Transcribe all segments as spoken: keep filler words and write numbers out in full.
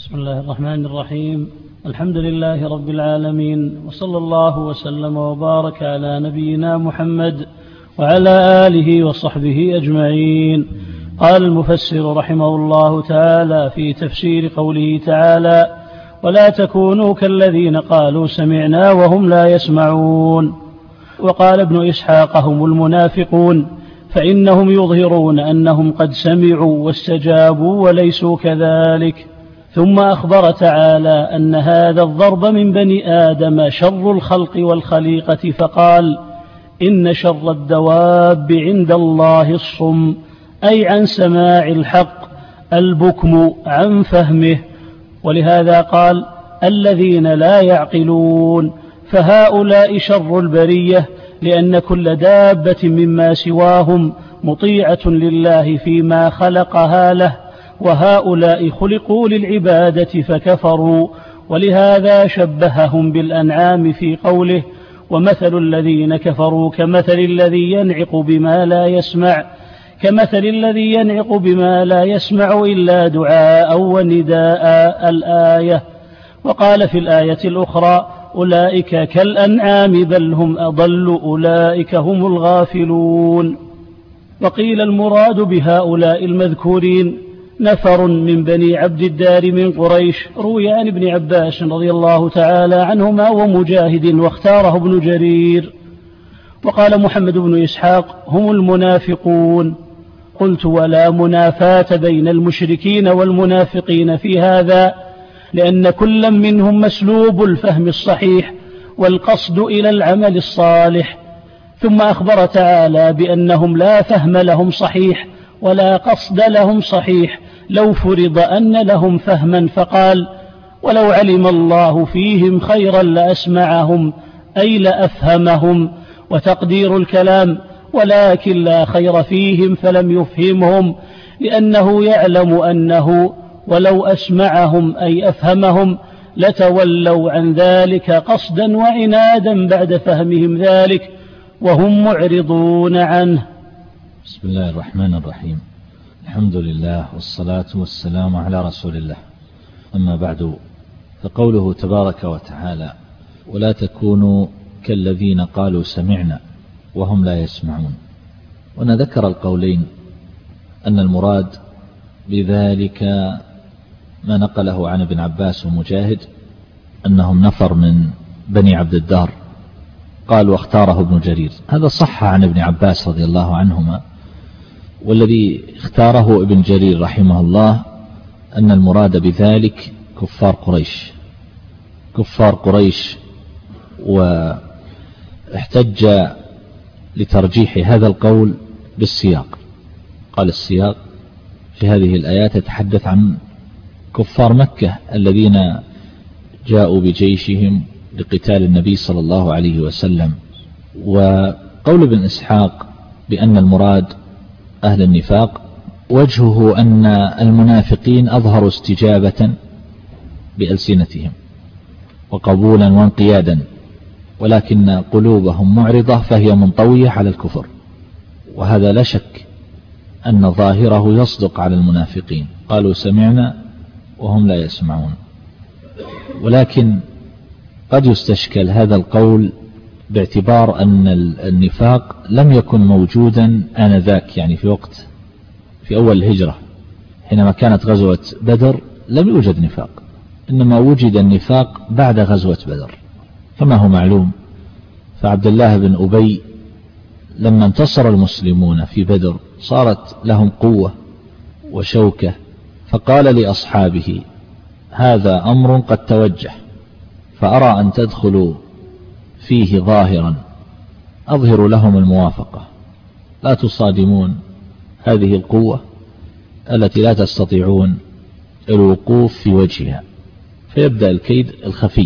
بسم الله الرحمن الرحيم. الحمد لله رب العالمين، وصلى الله وسلم وبارك على نبينا محمد وعلى آله وصحبه أجمعين. قال المفسر رحمه الله تعالى في تفسير قوله تعالى: ولا تكونوا كالذين قالوا سمعنا وهم لا يسمعون. وقال ابن إسحاق: هم المنافقون، فإنهم يظهرون أنهم قد سمعوا واستجابوا وليسوا كذلك. ثم أخبر تعالى أن هذا الضرب من بني آدم شر الخلق والخليقة، فقال: إن شر الدواب عند الله الصم، أي عن سماع الحق، البكم عن فهمه. ولهذا قال: الذين لا يعقلون، فهؤلاء شر البرية، لأن كل دابة مما سواهم مطيعة لله فيما خلقها له، وهؤلاء خلقوا للعبادة فكفروا. ولهذا شبههم بالأنعام في قوله: ومثل الذين كفروا كمثل الذي ينعق بما لا يسمع كمثل الذي ينعق بما لا يسمع إلا دعاء ونداء، الآية. وقال في الآية الأخرى: أولئك كالأنعام بل هم أضل، أولئك هم الغافلون. وقيل المراد بهؤلاء المذكورين نفر من بني عبد الدار من قريش، روي عن ابن عباس رضي الله تعالى عنهما ومجاهد، واختاره ابن جرير. وقال محمد بن إسحاق: هم المنافقون. قلت: ولا منافاة بين المشركين والمنافقين في هذا، لأن كل منهم مسلوب الفهم الصحيح والقصد إلى العمل الصالح. ثم أخبر تعالى بأنهم لا فهم لهم صحيح ولا قصد لهم صحيح، لو فرض أن لهم فهما، فقال: ولو علم الله فيهم خيرا لأسمعهم، أي لأفهمهم. وتقدير الكلام: ولكن لا خير فيهم فلم يفهمهم، لأنه يعلم أنه ولو أسمعهم أي أفهمهم لتولوا عن ذلك قصدا وعنادا بعد فهمهم ذلك، وهم معرضون عنه. بسم الله الرحمن الرحيم. الحمد لله والصلاة والسلام على رسول الله. أما بعد، فقوله تبارك وتعالى: ولا تكونوا كالذين قالوا سمعنا وهم لا يسمعون. وأنا ذكر القولين، أن المراد بذلك ما نقله عن ابن عباس ومجاهد، أنهم نفر من بني عبد الدار، قال واختاره ابن جرير. هذا صح عن ابن عباس رضي الله عنهما، والذي اختاره ابن جرير رحمه الله أن المراد بذلك كفار قريش كفار قريش واحتج لترجيح هذا القول بالسياق. قال: السياق في هذه الآيات يتحدث عن كفار مكة الذين جاءوا بجيشهم لقتال النبي صلى الله عليه وسلم. وقول ابن إسحاق بأن المراد أهل النفاق وجهه أن المنافقين أظهروا استجابة بألسنتهم وقبولا وانقيادا، ولكن قلوبهم معرضة فهي منطوية على الكفر. وهذا لا شك أن ظاهره يصدق على المنافقين، قالوا سمعنا وهم لا يسمعون. ولكن قد يستشكل هذا القول باعتبار أن النفاق لم يكن موجودا آنذاك، يعني في وقت في أول الهجرة حينما كانت غزوة بدر لم يوجد نفاق، إنما وجد النفاق بعد غزوة بدر كما هو معلوم. فعبد الله بن أبي لما انتصر المسلمون في بدر صارت لهم قوة وشوكة، فقال لأصحابه: هذا أمر قد توجه، فأرى أن تدخلوا فيه ظاهرا أظهر لهم الموافقة، لا تصادمون هذه القوة التي لا تستطيعون الوقوف في وجهها، فيبدأ الكيد الخفي.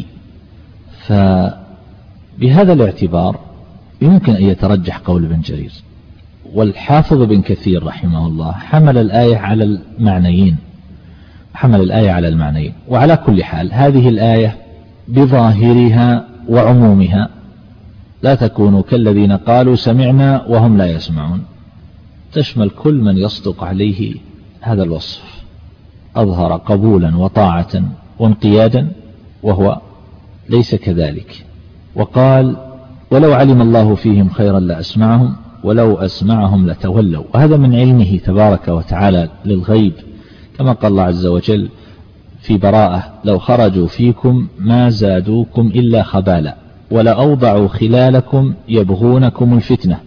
فبهذا الاعتبار يمكن أن يترجح قول ابن جرير. والحافظ بن كثير رحمه الله حمل الآية على المعنيين حمل الآية على المعنيين وعلى كل حال هذه الآية بظاهرها وعمومها: لا تكونوا كالذين قالوا سمعنا وهم لا يسمعون، تشمل كل من يصدق عليه هذا الوصف. أظهر قبولا وطاعة وانقيادا، وهو ليس كذلك. وقال ولو علم الله فيهم خيرا لأسمعهم ولو أسمعهم لتولوا، وهذا من علمه تبارك وتعالى للغيب، كما قال الله عز وجل في براءة لو خرجوا فيكم ما زادوكم إلا خبالا ولأوضعوا خلالكم يبغونكم الفتنة.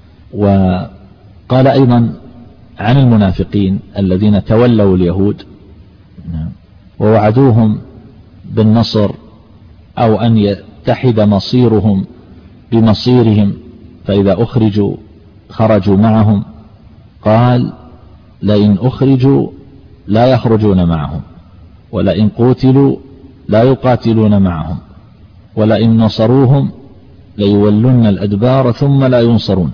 وقال أيضا عن المنافقين الذين تولوا اليهود ووعدوهم بالنصر أو أن يتحد مصيرهم بمصيرهم فإذا أخرجوا خرجوا معهم، قال لئن أخرجوا لا يخرجون معهم ولئن قوتلوا لا يقاتلون معهم ولئن نصروهم ليولن الأدبار ثم لا ينصرون.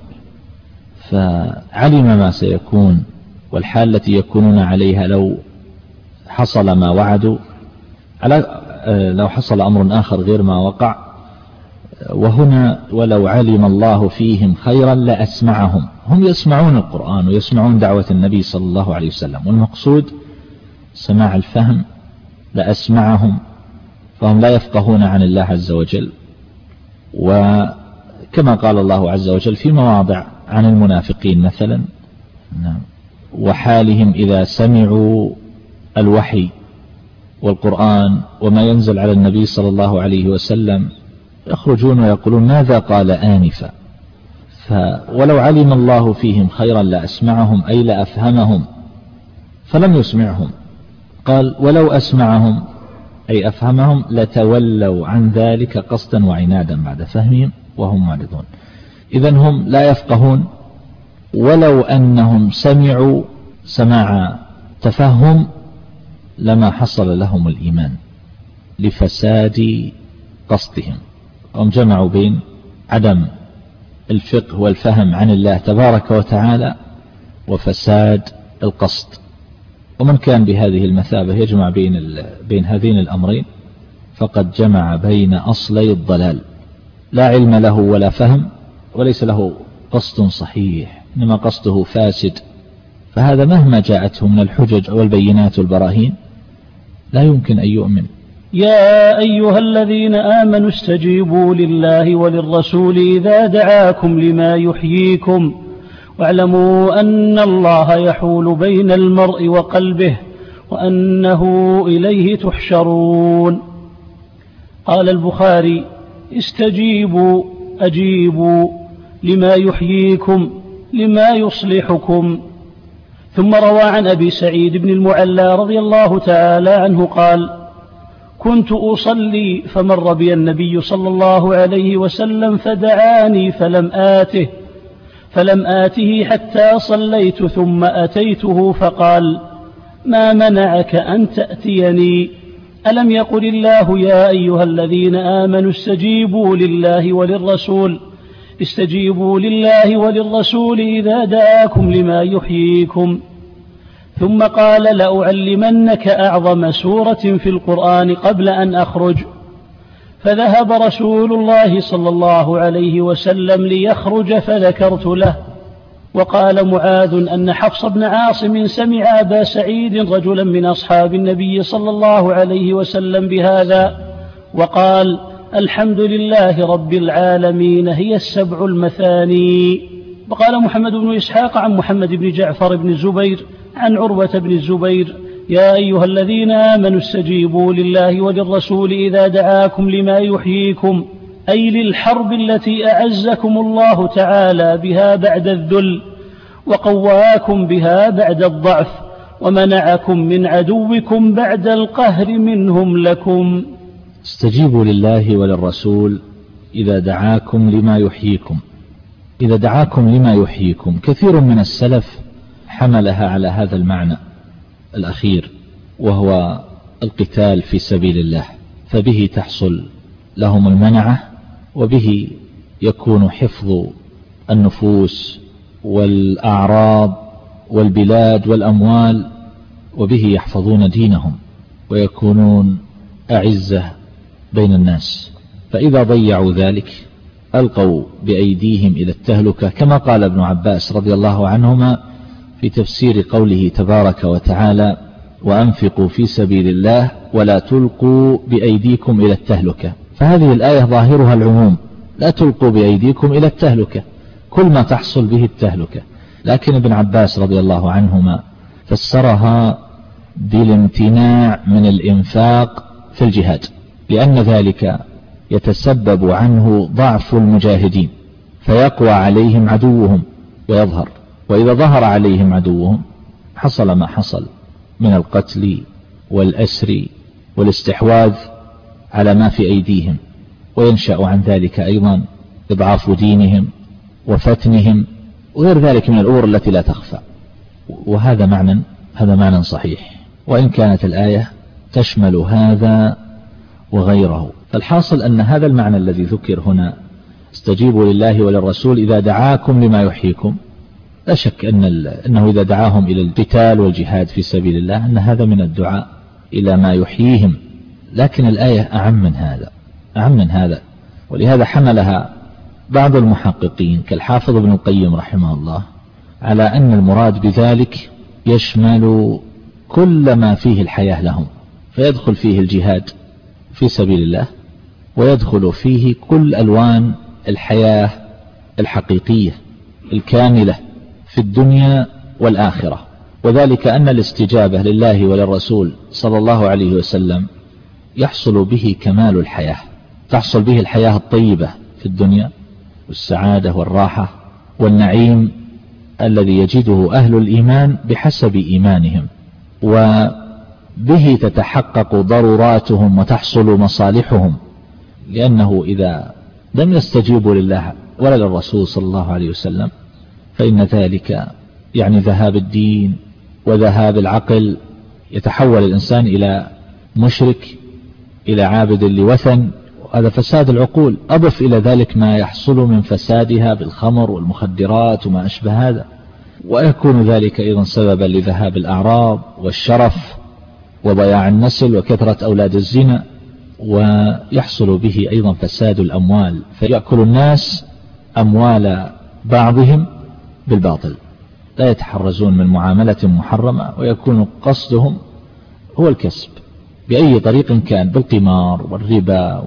فعلم ما سيكون والحال التي يكونون عليها لو حصل ما وعدوا، على لو حصل أمر آخر غير ما وقع. وهنا ولو علم الله فيهم خيرا لأسمعهم، هم يسمعون القرآن ويسمعون دعوة النبي صلى الله عليه وسلم، والمقصود سماع الفهم. لأسمعهم فهم لا يفقهون عن الله عز وجل، وكما قال الله عز وجل في مواضع عن المنافقين مثلا وحالهم إذا سمعوا الوحي والقرآن وما ينزل على النبي صلى الله عليه وسلم يخرجون ويقولون ماذا قال آنفا. فولو علم الله فيهم خيرا لأسمعهم أي لأفهمهم، فلم يسمعهم. قال ولو أسمعهم أي أفهمهم لتولوا عن ذلك قصدا وعنادا بعد فهمهم وهم معرضون. إذن هم لا يفقهون، ولو أنهم سمعوا سماع تفهم لما حصل لهم الإيمان لفساد قصدهم. هم جمعوا بين عدم الفقه والفهم عن الله تبارك وتعالى وفساد القصد. ومن كان بهذه المثابة يجمع بين, بين هذين الأمرين فقد جمع بين أصلي الضلال، لا علم له ولا فهم وليس له قصد صحيح إنما قصده فاسد، فهذا مهما جاءته من الحجج والبينات والبراهين لا يمكن أن يؤمن. يا أيها الذين آمنوا استجيبوا لله وللرسول إذا دعاكم لما يحييكم واعلموا أن الله يحول بين المرء وقلبه وأنه إليه تحشرون. قال البخاري استجيبوا أجيبوا لما يحييكم لما يصلحكم. ثم روى عن أبي سعيد بن المعلى رضي الله تعالى عنه قال كنت أصلي فمر بي النبي صلى الله عليه وسلم فدعاني فلم آته فلم آته حتى صليت ثم أتيته فقال ما منعك أن تأتيني؟ ألم يقل الله يا أيها الذين آمنوا استجيبوا لله وللرسول استجيبوا لله وللرسول إذا دعاكم لما يحييكم. ثم قال لأعلمنك أعظم سورة في القرآن قبل أن أخرج. فذهب رسول الله صلى الله عليه وسلم ليخرج فذكرت له. وقال معاذ أن حفص بن عاصم سمع أبا سعيد رجلا من أصحاب النبي صلى الله عليه وسلم بهذا وقال الحمد لله رب العالمين هي السبع المثاني. وقال محمد بن إسحاق عن محمد بن جعفر بن الزبير عن عروة بن الزبير يا أيها الذين آمنوا استجيبوا لله وللرسول إذا دعاكم لما يحييكم أي للحرب التي أعزكم الله تعالى بها بعد الذل وقواكم بها بعد الضعف ومنعكم من عدوكم بعد القهر منهم لكم. استجيبوا لله وللرسول إذا دعاكم لما يحييكم. إذا دعاكم لما يحييكم كثير من السلف حملها على هذا المعنى الأخير وهو القتال في سبيل الله، فبه تحصل لهم المنعة وبه يكون حفظ النفوس والأعراض والبلاد والأموال، وبه يحفظون دينهم ويكونون أعزة بين الناس. فإذا ضيعوا ذلك ألقوا بأيديهم إلى التهلكة، كما قال ابن عباس رضي الله عنهما في تفسير قوله تبارك وتعالى وأنفقوا في سبيل الله ولا تلقوا بأيديكم إلى التهلكة. فهذه الآية ظاهرها العموم، لا تلقوا بأيديكم إلى التهلكة، كل ما تحصل به التهلكة. لكن ابن عباس رضي الله عنهما فسرها بالامتناع من الإنفاق في الجهاد، لأن ذلك يتسبب عنه ضعف المجاهدين فيقوى عليهم عدوهم ويظهر، وإذا ظهر عليهم عدوهم حصل ما حصل من القتل والأسر والاستحواذ على ما في أيديهم، وينشأ عن ذلك أيضا إضعاف دينهم وفتنهم وغير ذلك من الأمور التي لا تخفى. وهذا معنى هذا معنى صحيح، وإن كانت الآية تشمل هذا وغيره. فالحاصل أن هذا المعنى الذي ذكر هنا، استجيبوا لله وللرسول إذا دعاكم لما يحييكم، لا شك أن أنه إذا دعاهم إلى القتال والجهاد في سبيل الله أن هذا من الدعاء إلى ما يحييهم. لكن الآية أعم من هذا أعم من هذا ولهذا حملها بعض المحققين كالحافظ ابن القيم رحمه الله على أن المراد بذلك يشمل كل ما فيه الحياة لهم، فيدخل فيه الجهاد في سبيل الله، ويدخل فيه كل ألوان الحياة الحقيقية الكاملة في الدنيا والآخرة. وذلك أن الاستجابة لله وللرسول صلى الله عليه وسلم يحصل به كمال الحياة، تحصل به الحياة الطيبة في الدنيا والسعادة والراحة والنعيم الذي يجده أهل الإيمان بحسب إيمانهم، وبه تتحقق ضروراتهم وتحصل مصالحهم، لأنه إذا لم يستجيبوا لله ولا للرسول صلى الله عليه وسلم فإن ذلك يعني ذهاب الدين وذهاب العقل، يتحول الإنسان إلى مشرك، إلى عابد لوثن، وهذا فساد العقول. أضف إلى ذلك ما يحصل من فسادها بالخمر والمخدرات وما أشبه هذا، ويكون ذلك أيضا سببا لذهاب الأعراض والشرف وضياع النسل وكثرة أولاد الزنا، ويحصل به أيضا فساد الأموال، فيأكل الناس أموال بعضهم بالباطل، لا يتحرزون من معاملة محرمة، ويكون قصدهم هو الكسب بأي طريق كان، بالقمار والربا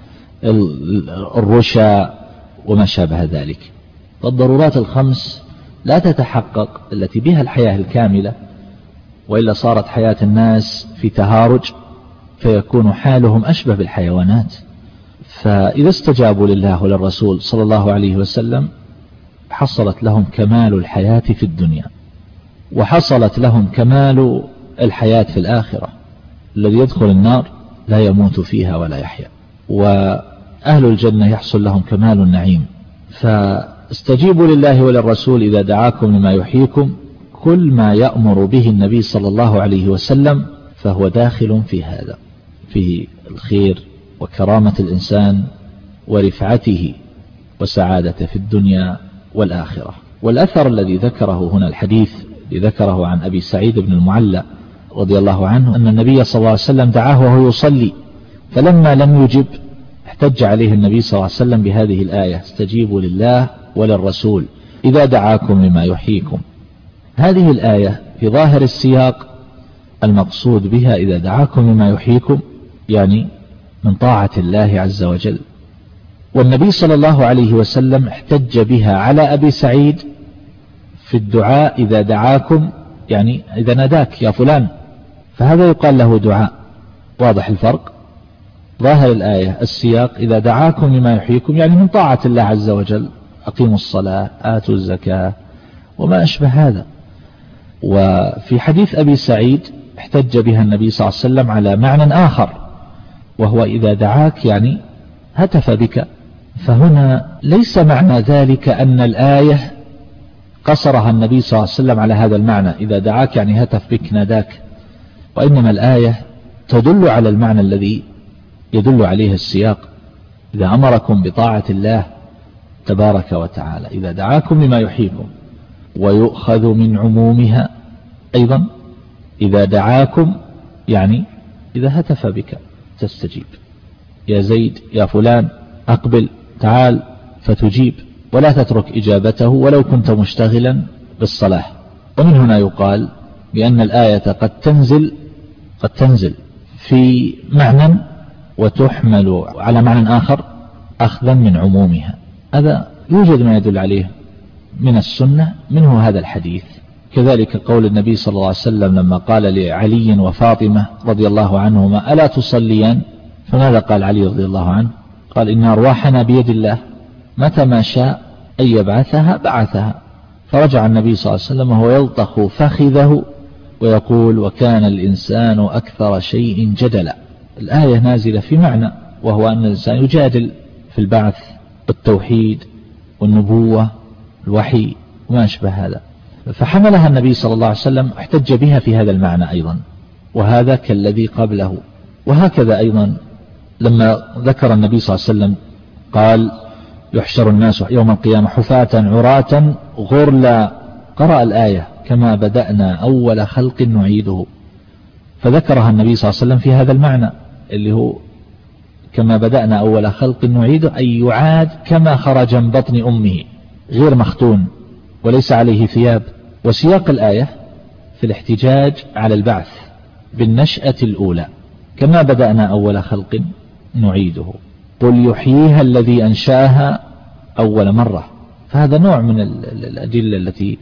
والرشا وما شابه ذلك. فالضرورات الخمس لا تتحقق التي بها الحياة الكاملة، وإلا صارت حياة الناس في تهارج، فيكون حالهم أشبه بالحيوانات. فإذا استجابوا لله وللرسول صلى الله عليه وسلم حصلت لهم كمال الحياة في الدنيا، وحصلت لهم كمال الحياة في الآخرة. الذي يدخل النار لا يموت فيها ولا يحيا، وأهل الجنة يحصل لهم كمال النعيم. فاستجيبوا لله وللرسول إذا دعاكم لما يحييكم، كل ما يأمر به النبي صلى الله عليه وسلم فهو داخل في هذا، فيه الخير وكرامة الإنسان ورفعته وسعادته في الدنيا والآخرة. والأثر الذي ذكره هنا، الحديث الذي ذكره عن أبي سعيد بن المعلى رضي الله عنه، أن النبي صلى الله عليه وسلم دعاه وهو يصلي، فلما لم يجب احتج عليه النبي صلى الله عليه وسلم بهذه الآية: استجيبوا لله وللرسول إذا دعاكم لما يحييكم. هذه الآية في ظاهر السياق المقصود بها إذا دعاكم لما يحييكم يعني من طاعة الله عز وجل، والنبي صلى الله عليه وسلم احتج بها على أبي سعيد في الدعاء إذا دعاكم، يعني إذا ناداك يا فلان، فهذا يقال له دعاء. واضح الفرق؟ ظاهر الآية السياق إذا دعاكم لما يحييكم يعني من طاعة الله عز وجل، أقيموا الصلاة، آتوا الزكاة وما أشبه هذا. وفي حديث أبي سعيد احتج بها النبي صلى الله عليه وسلم على معنى آخر، وهو إذا دعاك يعني هتف بك. فهنا ليس معنى ذلك أن الآية قصرها النبي صلى الله عليه وسلم على هذا المعنى، إذا دعاك يعني هتف بك ناداك، وإنما الآية تدل على المعنى الذي يدل عليه السياق، إذا أمركم بطاعة الله تبارك وتعالى إذا دعاكم لما يحييكم. ويؤخذ من عمومها أيضا إذا دعاكم يعني إذا هتف بك تستجيب، يا زيد يا فلان أقبل تعال، فتجيب ولا تترك إجابته ولو كنت مشتغلا بالصلاة. ومن هنا يقال بأن الآية قد تنزل قد تنزل في معنى وتحمل على معنى آخر أخذا من عمومها. هذا يوجد ما يدل عليه من السنة، منه هذا الحديث. كذلك قول النبي صلى الله عليه وسلم لما قال لعلي وفاطمة رضي الله عنهما ألا تصليان؟ فماذا قال علي رضي الله عنه؟ قال إن أرواحنا بيد الله متى ما شاء أن يبعثها بعثها. فرجع النبي صلى الله عليه وسلم وهو يلطخ فخذه ويقول وكان الإنسان أكثر شيء جدلا. الآية نازلة في معنى، وهو أن الإنسان يجادل في البعث والتوحيد والنبوة الوحي وما أشبه هذا، فحملها النبي صلى الله عليه وسلم احتج بها في هذا المعنى أيضا، وهذا كالذي قبله. وهكذا أيضا لما ذكر النبي صلى الله عليه وسلم قال يحشر الناس يوم القيامة حفاة عراة غرلا، قرأ الآية كما بدأنا أول خلق نعيده، فذكرها النبي صلى الله عليه وسلم في هذا المعنى اللي هو كما بدأنا أول خلق نعيده، أي يعاد كما خرج من بطن أمه غير مختون وليس عليه ثياب. وسياق الآية في الاحتجاج على البعث بالنشأة الأولى، كما بدأنا أول خلق نعيده، قل يحييها الذي أنشأها أول مرة. فهذا نوع من الأدلة التي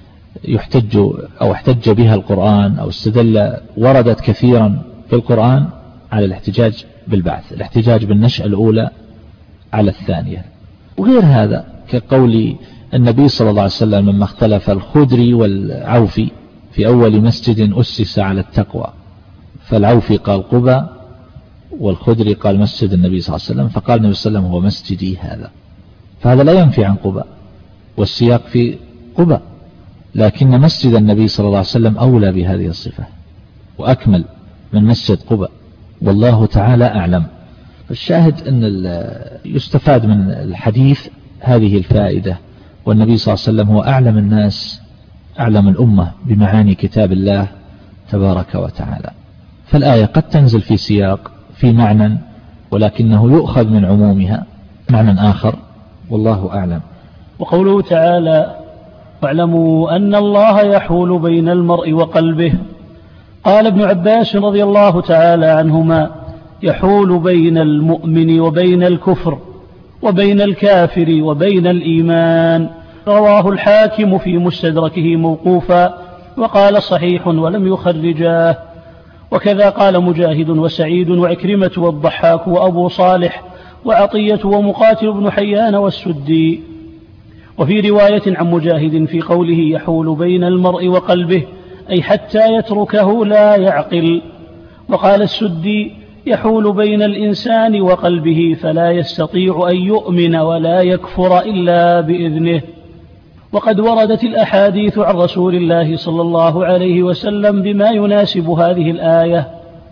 يحتج أو احتج بها القرآن أو استدل وردت كثيرا في القرآن على الاحتجاج بالبعث، الاحتجاج بالنشأة الأولى على الثانية. وغير هذا كقول النبي صلى الله عليه وسلم لما اختلف الخدري والعوفي في أول مسجد أسس على التقوى، فالعوفي قال قبى والخدري قال مسجد النبي صلى الله عليه وسلم، فقال النبي صلى الله عليه وسلم هو مسجدي هذا. فهذا لا ينفي عن قبى والسياق في قبى، لكن مسجد النبي صلى الله عليه وسلم أولى بهذه الصفة وأكمل من مسجد قبى، والله تعالى أعلم. فالشاهد أن يستفاد من الحديث هذه الفائدة، والنبي صلى الله عليه وسلم هو أعلم الناس أعلم الأمة بمعاني كتاب الله تبارك وتعالى. فالآية قد تنزل في سياق في معنى ولكنه يؤخذ من عمومها معنى آخر، والله أعلم. وقوله تعالى واعلموا أن الله يحول بين المرء وقلبه، قال ابن عباس رضي الله تعالى عنهما يحول بين المؤمن وبين الكفر وبين الكافر وبين الإيمان. رواه الحاكم في مستدركه موقوفا وقال صحيح ولم يخرجاه. وكذا قال مجاهد وسعيد وعكرمة والضحاك وأبو صالح وعطية ومقاتل بن حيان والسدي. وفي رواية عن مجاهد في قوله يحول بين المرء وقلبه أي حتى يتركه لا يعقل. وقال السدي يحول بين الإنسان وقلبه فلا يستطيع أن يؤمن ولا يكفر إلا بإذنه. وقد وردت الأحاديث عن رسول الله صلى الله عليه وسلم بما يناسب هذه الآية.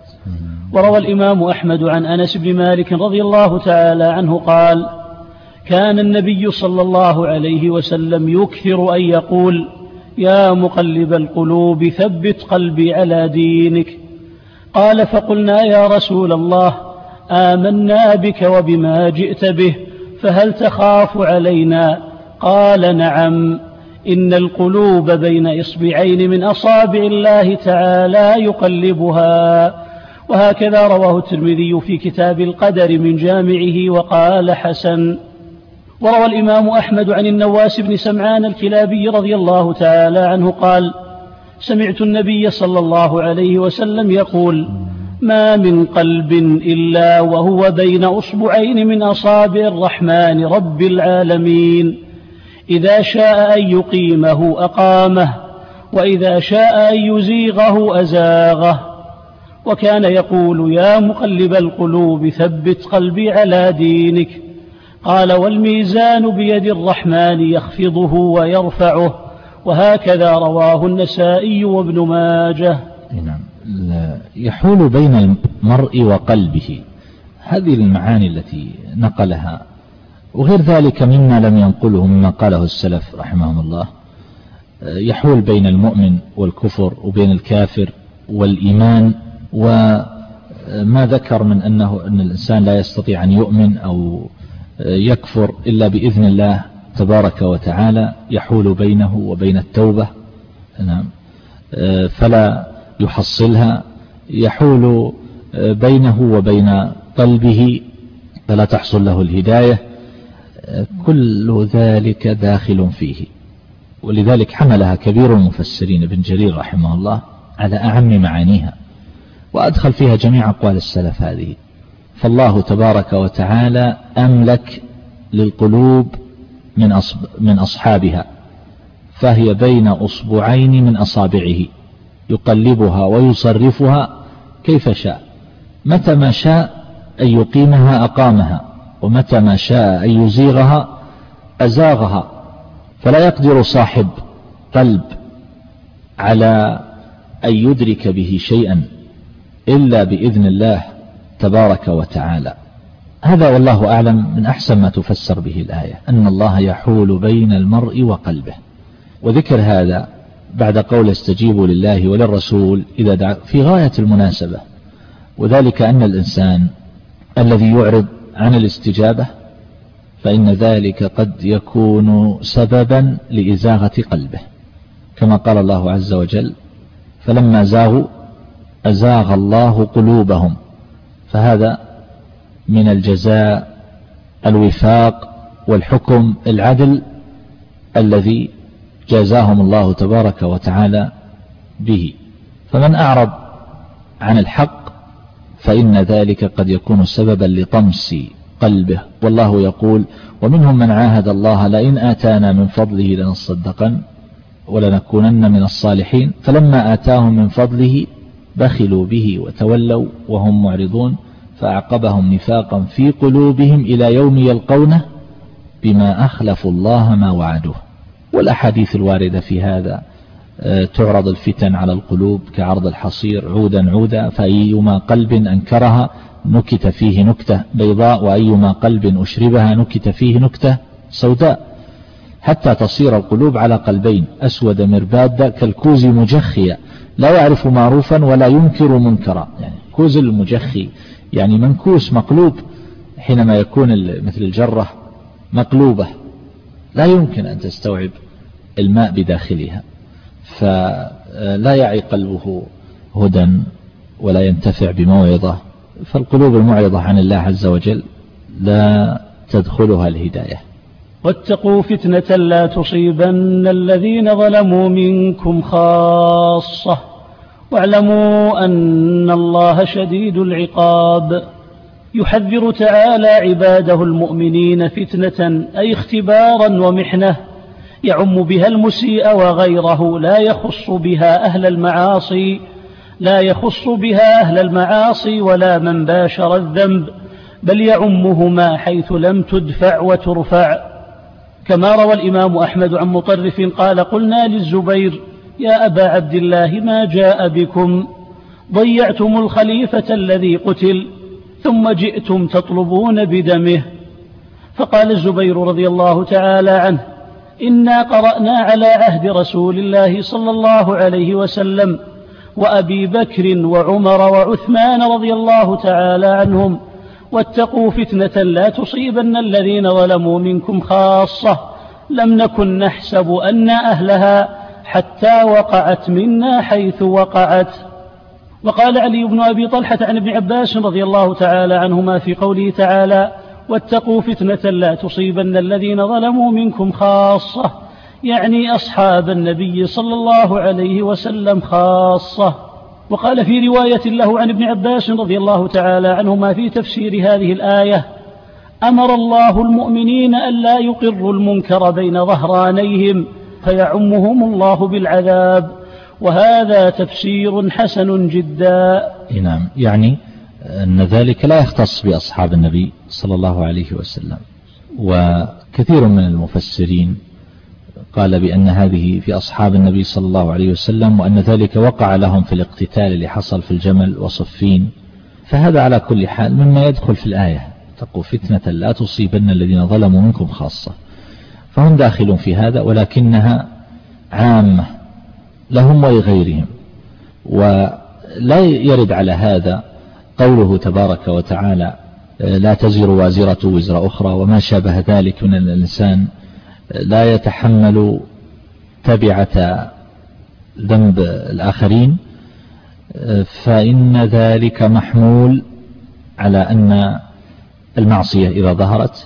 وروى الإمام أحمد عن أنس بن مالك رضي الله تعالى عنه قال كان النبي صلى الله عليه وسلم يكثر أن يقول يا مقلب القلوب ثبت قلبي على دينك. قال فقلنا يا رسول الله آمنا بك وبما جئت به فهل تخاف علينا؟ قال نعم إن القلوب بين إصبعين من أصابع الله تعالى يقلبها. وهكذا رواه الترمذي في كتاب القدر من جامعه وقال حسن. وروى الإمام أحمد عن النواس بن سمعان الكلابي رضي الله تعالى عنه قال سمعت النبي صلى الله عليه وسلم يقول ما من قلب إلا وهو بين أصبعين من أصابع الرحمن رب العالمين، إذا شاء أن يقيمه أقامه وإذا شاء أن يزيغه أزاغه. وكان يقول يا مقلب القلوب ثبت قلبي على دينك. قال والميزان بيد الرحمن يخفضه ويرفعه. وهكذا رواه النسائي وابن ماجه. نعم. يحول بين المرء وقلبه، هذه المعاني التي نقلها وغير ذلك مما لم ينقله مما قاله السلف رحمهم الله. يحول بين المؤمن والكفر وبين الكافر والإيمان، وما ذكر من أنه أن الإنسان لا يستطيع أن يؤمن أو يكفر إلا بإذن الله تبارك وتعالى، يحول بينه وبين التوبة. نعم. فلا يحصلها يحول بينه وبين قلبه فلا تحصل له الهداية، كل ذلك داخل فيه. ولذلك حملها كبير المفسرين ابن جرير رحمه الله على أعم معانيها، وأدخل فيها جميع أقوال السلف هذه. فالله تبارك وتعالى أملك للقلوب من, أصب من أصحابها، فهي بين أصبعين من أصابعه يقلبها ويصرفها كيف شاء، متى ما شاء أن يقيمها أقامها، ومتى ما شاء أن يزيغها أزاغها. فلا يقدر صاحب قلب على أن يدرك به شيئا إلا بإذن الله تبارك وتعالى. هذا والله أعلم من أحسن ما تفسر به الآية، أن الله يحول بين المرء وقلبه. وذكر هذا بعد قول استجيبوا لله وللرسول إذا دعا في غاية المناسبة، وذلك أن الإنسان الذي يعرض عن الاستجابة فإن ذلك قد يكون سببا لإزاغة قلبه، كما قال الله عز وجل فلما زاغوا أزاغ الله قلوبهم. فهذا من الجزاء الوفاق والحكم العدل الذي جازاهم الله تبارك وتعالى به. فمن أعرض عن الحق فإن ذلك قد يكون سببا لطمس قلبه. والله يقول ومنهم من عاهد الله لئن آتانا من فضله لنصدقن ولنكونن من الصالحين فلما آتاهم من فضله بخلوا به وتولوا وهم معرضون فأعقبهم نفاقا في قلوبهم إلى يوم يلقونه بما أخلفوا الله ما وعدوه. والأحاديث الواردة في هذا تعرض الفتن على القلوب كعرض الحصير عودا عودا، فأيما قلب أنكرها نكت فيه نكتة بيضاء، وأيما قلب أشربها نكت فيه نكتة سوداء، حتى تصير القلوب على قلبين أسود مرباد كالكوز مجخية لا يعرف معروفا ولا ينكر منكرا. يعني كوز المجخي يعني منكوس مقلوب، حينما يكون مثل الجرة مقلوبة لا يمكن أن تستوعب الماء بداخلها، فلا يعي قلبه هدى ولا ينتفع بموعظة. فالقلوب المعرضة عن الله عز وجل لا تدخلها الهداية. واتقوا فتنة لا تصيبن الذين ظلموا منكم خاصة واعلموا أن الله شديد العقاب. يحذر تعالى عباده المؤمنين فتنة أي اختبارا ومحنة يعم بها المسيء وغيره، لا يخص بها أهل المعاصي لا يخص بها أهل المعاصي ولا من باشر الذنب، بل يعمهما حيث لم تدفع وترفع. كما روى الإمام أحمد عن مطرف قال قلنا للزبير يا أبا عبد الله ما جاء بكم؟ ضيعتم الخليفة الذي قتل ثم جئتم تطلبون بدمه. فقال الزبير رضي الله تعالى عنه إنا قرأنا على عهد رسول الله صلى الله عليه وسلم وأبي بكر وعمر وعثمان رضي الله تعالى عنهم واتقوا فتنة لا تصيبن الذين ظلموا منكم خاصة لم نكن نحسب أن أهلها حتى وقعت منا حيث وقعت. وقال علي بن أبي طلحة عن ابن عباس رضي الله تعالى عنهما في قوله تعالى واتقوا فتنة لا تصيبن الذين ظلموا منكم خاصة، يعني أصحاب النبي صلى الله عليه وسلم خاصة. وقال في رواية له عن ابن عباس رضي الله تعالى عنهما في تفسير هذه الآية أمر الله المؤمنين ألا يقروا المنكر بين ظهرانيهم فيعمهم الله بالعذاب، وهذا تفسير حسن جدا. نعم، يعني أن ذلك لا يختص بأصحاب النبي صلى الله عليه وسلم. وكثير من المفسرين قال بأن هذه في أصحاب النبي صلى الله عليه وسلم، وأن ذلك وقع لهم في الاقتتال اللي حصل في الجمل وصفين. فهذا على كل حال مما يدخل في الآية اتقوا فتنة لا تصيبن الذين ظلموا منكم خاصة، فهم داخلون في هذا، ولكنها عامة لهم ولغيرهم. ولا يرد على هذا قوله تبارك وتعالى لا تزر وازرة وزر أخرى وما شابه ذلك من الإنسان لا يتحمل تبعة ذنب الآخرين، فإن ذلك محمول على أن المعصية إذا ظهرت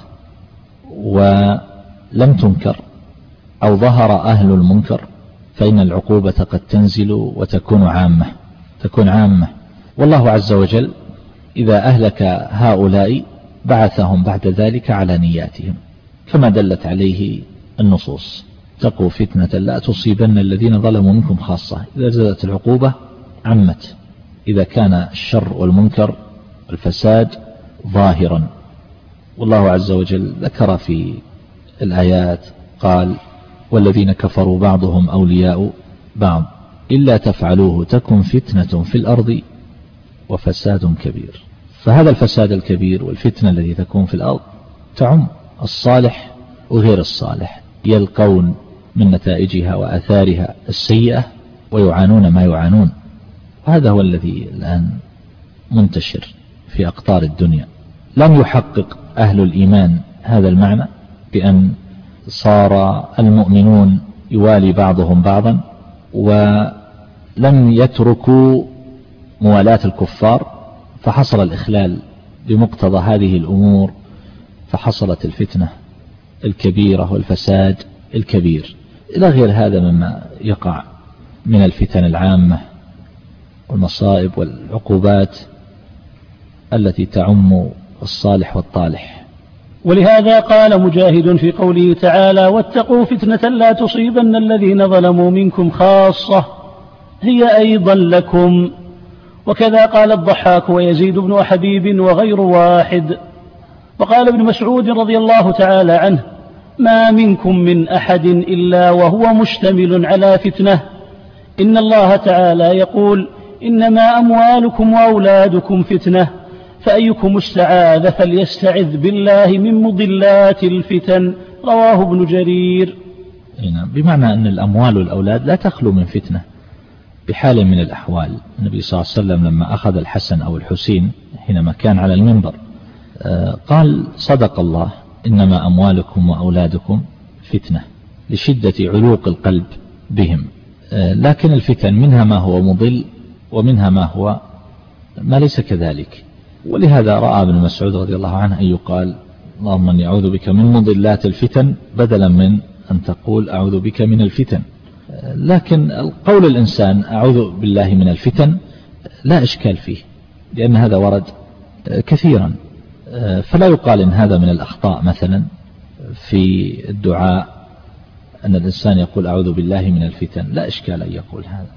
ولم تنكر أو ظهر أهل المنكر فإن العقوبة قد تنزل وتكون عامة تكون عامة والله عز وجل إذا أهلك هؤلاء بعثهم بعد ذلك على نياتهم كما دلت عليه النصوص. اتقوا فتنة لا تصيبن الذين ظلموا منكم خاصة. إذا نزلت العقوبة عمت إذا كان الشر والمنكر والفساد ظاهرا. والله عز وجل ذكر في الآيات قال والذين كفروا بعضهم أولياء بعض إلا تفعلوه تكن فتنة في الأرض وفساد كبير. فهذا الفساد الكبير والفتنة التي تكون في الأرض تعم الصالح وغير الصالح، يلقون من نتائجها وآثارها السيئة ويعانون ما يعانون. هذا هو الذي الآن منتشر في أقطار الدنيا. لم يحقق أهل الإيمان هذا المعنى بأن صار المؤمنون يوالي بعضهم بعضا ولم يتركوا موالاة الكفار فحصل الإخلال بمقتضى هذه الأمور فحصلت الفتنة الكبيرة والفساد الكبير إلى غير هذا مما يقع من الفتن العامة والمصائب والعقوبات التي تعم الصالح والطالح. ولهذا قال مجاهد في قوله تعالى واتقوا فتنة لا تصيبن الذين ظلموا منكم خاصة هي أيضا لكم. وكذا قال الضحاك ويزيد بن حبيب وغير واحد. وقال ابن مسعود رضي الله تعالى عنه ما منكم من أحد إلا وهو مشتمل على فتنة. إن الله تعالى يقول إنما أموالكم وأولادكم فتنة فأيكم استعاذ فليستعذ بالله من مضلات الفتن. رواه ابن جرير. بمعنى أن الأموال والأولاد لا تخلو من فتنة بحال من الأحوال. النبي صلى الله عليه وسلم لما أخذ الحسن أو الحسين حينما كان على المنبر قال صدق الله إنما أموالكم وأولادكم فتنة لشدة علوق القلب بهم. لكن الفتن منها ما هو مضل ومنها ما هو ما ليس كذلك. ولهذا رأى ابن مسعود رضي الله عنه أن يقال اللهم أني أعوذ بك من مضلات الفتن بدلا من أن تقول أعوذ بك من الفتن. لكن قول الإنسان أعوذ بالله من الفتن لا إشكال فيه لأن هذا ورد كثيرا. فلا يقال إن هذا من الأخطاء مثلا في الدعاء أن الإنسان يقول أعوذ بالله من الفتن، لا إشكال أن يقول هذا.